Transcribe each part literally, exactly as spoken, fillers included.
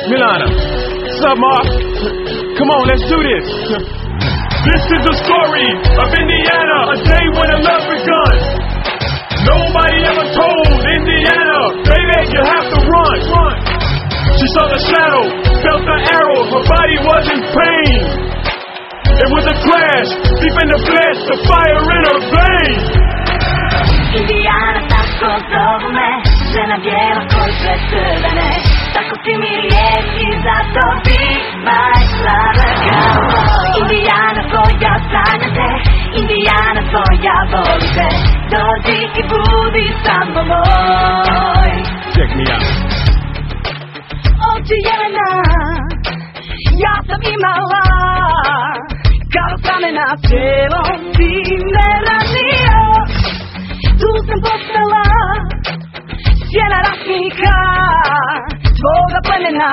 Milana. What's up, Mark? Come on, let's do this. This is the story of Indiana, a day when the love begun. Nobody ever told Indiana, baby, you have to run. run. She saw the shadow, felt the arrow, her body was in pain. It was a crash, deep in the flesh, the fire in her veins. Indiana tako zove, žena bijela koju sve crvene, tako si mi riječi, zato be my lover cowboy. Indiana tvoja sanjate, Indiana tvoja volite, dođi i budi samo moj. Check me out. Oči jelena, ja sam imala, kao pramena cielo ti me ranio. Tu sam postala sjena ratnika tvoga plemena.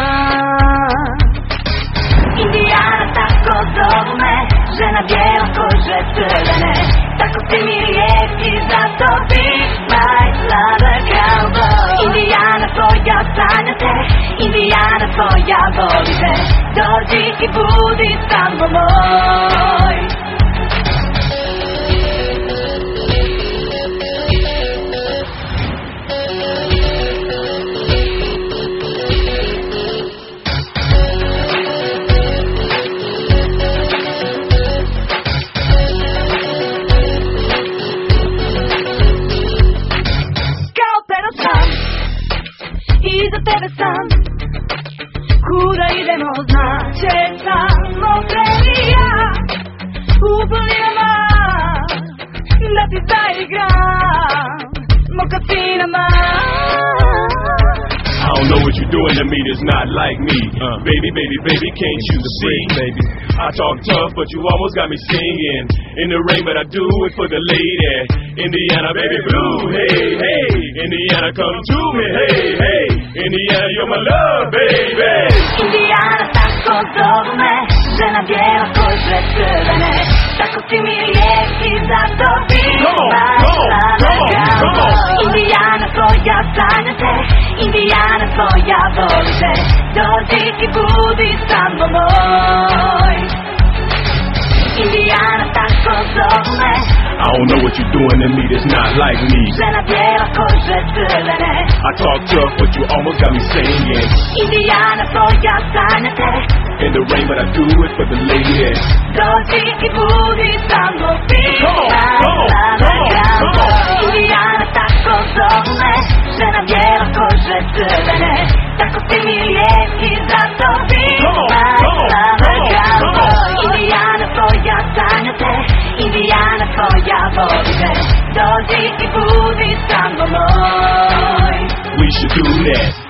Indiana tako zovu me, žena bijela kože crvene, tako si mi riječi, zato be my lover cowboy. Indiana tvoja sanjate, Indiana tvoja volite, dođi i budi samo moj. Iza tebe sam, kuda idemo znače samo kreni ja. U planinama da ti zaigram mokasinama. I don't know what you're doing to me that's not like me. uh. Baby, baby, baby, can't you see? Baby, I talk tough, but you almost got me singing in the rain, but I do it for the lady. Indiana, baby, blue, hey, hey. Indiana, come to me, hey, hey. Indiana, you're my love, baby. Indiana tako zovu me, žena bijela kože crvene, tako si mi riječi, zato be my lover cowboy. Indiana tvoja sanjate, Indiana tvoja volite, dođi i budi samo moj. Indiana tako zovu me, I don't know what you're doing to me that's not like me. žena bijela kože crvene, I talk tough, but you almost got me singing Indiana tvoja sanjate, in the rain, but I do it for the lady. dođi i budi samo be Come on, my come on, lover come on, come cowboy. on. Indiana tako zovu me, žena bijela kože crvene, tako si mi riječi, zato be Come on, my come on, lover come on, come cowboy. on. Indiana tvoja sanjate, Indiana tvoja volite, dođi i budi samo moj. We should do that.